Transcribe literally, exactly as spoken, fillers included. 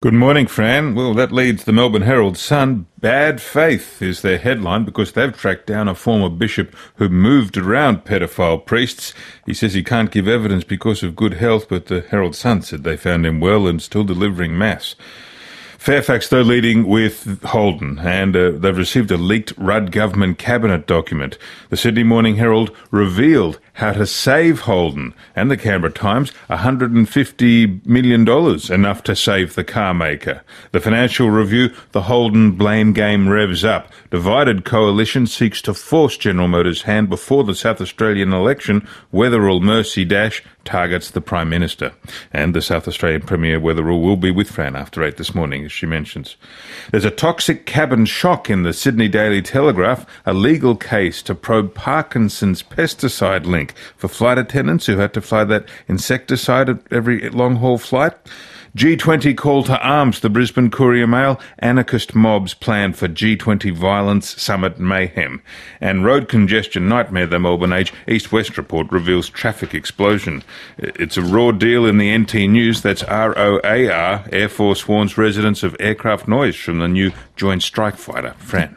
Good morning, Fran. Well, that leads the Melbourne Herald Sun. Bad faith is their headline because they've tracked down a former bishop who moved around pedophile priests. He says he can't give evidence because of good health, but the Herald Sun said they found him well and still delivering mass. Fairfax, though, leading with Holden, and uh, they've received a leaked Rudd government cabinet document. The Sydney Morning Herald revealed how to save Holden, and the Canberra Times one hundred fifty million dollars, enough to save the car maker. The Financial Review, the Holden blame game revs up. Divided coalition seeks to force General Motors' hand before the South Australian election. Wetherell Mercy Dash targets the Prime Minister. And the South Australian Premier Wetherell will be with Fran after eight this morning, as she mentions. There's a toxic cabin shock in the Sydney Daily Telegraph, a legal case to probe Parkinson's pesticide link for flight attendants who had to fly that insecticide at every long-haul flight. G twenty call to arms, the Brisbane Courier Mail. Anarchist mobs plan for G twenty violence summit mayhem. And road congestion nightmare, the Melbourne Age. East-West report reveals traffic explosion. It's a raw deal in the N T News. That's R O A R. Air Force warns residents of aircraft noise from the new Joint Strike Fighter. Fran.